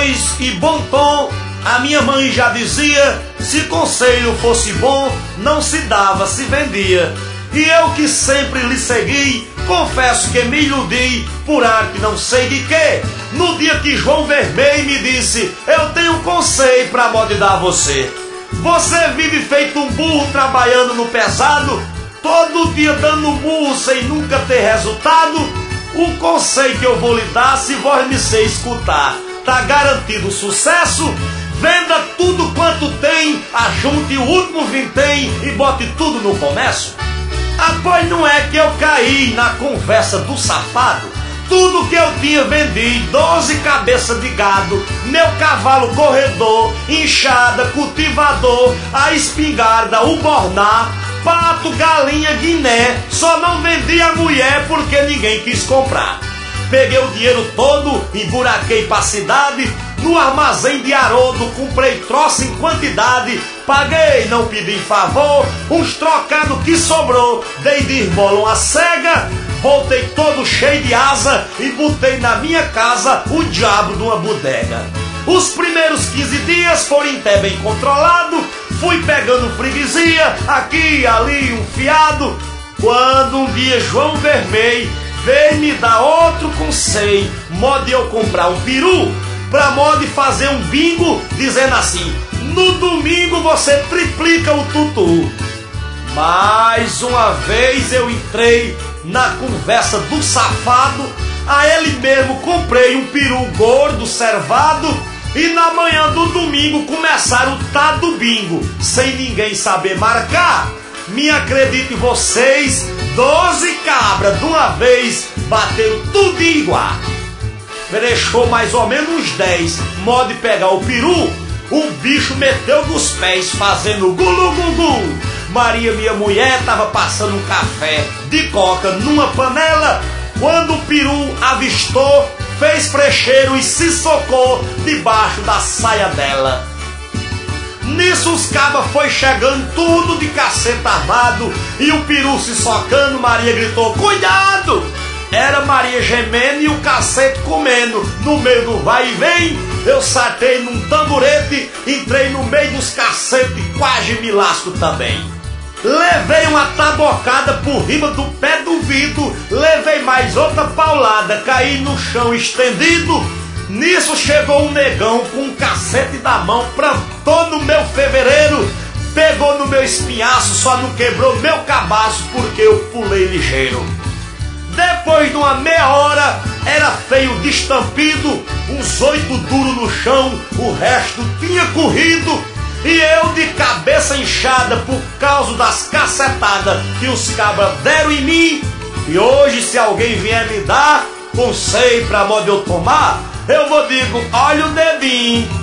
voz e bom tom, a minha mãe já dizia: se conselho fosse bom, não se dava, se vendia. E eu que sempre lhe segui, confesso que me iludi por arte não sei de quê. No dia que João Vermelho me disse: eu tenho um conselho pra modo dar a você. Você vive feito um burro trabalhando no pesado, todo dia dando murro sem nunca ter resultado. O conselho que eu vou lhe dar, se vós me sei escutar, tá garantido o sucesso. Venda tudo quanto tem, ajunte o último vintém e bote tudo no comércio. Ah, pois não é que eu caí na conversa do safado. Tudo que eu tinha vendi, 12 cabeças de gado, meu cavalo corredor, enxada, cultivador, a espingarda, o borná, pato, galinha, guiné. Só não vendi a mulher porque ninguém quis comprar. Peguei o dinheiro todo, emburaquei pra cidade. No armazém de Haroldo comprei troço em quantidade. Paguei, não pedi favor. Uns trocados que sobrou, dei de esmola uma cega. Voltei todo cheio de asa e botei na minha casa o diabo de uma bodega. Os primeiros 15 dias foram até bem controlado. Fui pegando freguesia, aqui e ali um fiado. Quando um dia João Vermelho veio me dar outro conselho, modo de eu comprar um peru, pra modo de fazer um bingo, dizendo assim: no domingo você triplica o tutu. Mais uma vez eu entrei na conversa do safado. A ele mesmo comprei um peru gordo, servado. E na manhã do domingo começaram o tá do bingo, sem ninguém saber marcar. Me acreditem vocês, 12 cabras de uma vez bateram tudo igual. Frechou mais ou menos uns 10, modo de pegar o peru, o bicho meteu nos pés fazendo gulu-gugu. Maria, minha mulher, tava passando um café de coca numa panela, quando o peru avistou, fez frecheiro e se socou debaixo da saia dela. Nisso os cabas foi chegando tudo de caceta armado e o peru se socando. Maria gritou: cuidado! Era Maria gemendo e o cacete comendo. No meio do vai e vem, eu saltei num tamborete, entrei no meio dos cacetes e quase me lasco também. Levei uma tabocada por riba do pé do vidro, levei mais outra paulada, caí no chão estendido. Nisso chegou um negão com um cacete da mão, plantou no meu fevereiro, pegou no meu espinhaço, só não quebrou meu cabaço porque eu pulei ligeiro. Depois de uma meia hora, era feio destampido, uns 8 duros no chão, o resto tinha corrido. E eu de cabeça inchada por causa das cacetadas que os cabras deram em mim. E hoje, se alguém vier me dar conselho pra modo eu tomar, eu vou digo: olha o dedinho.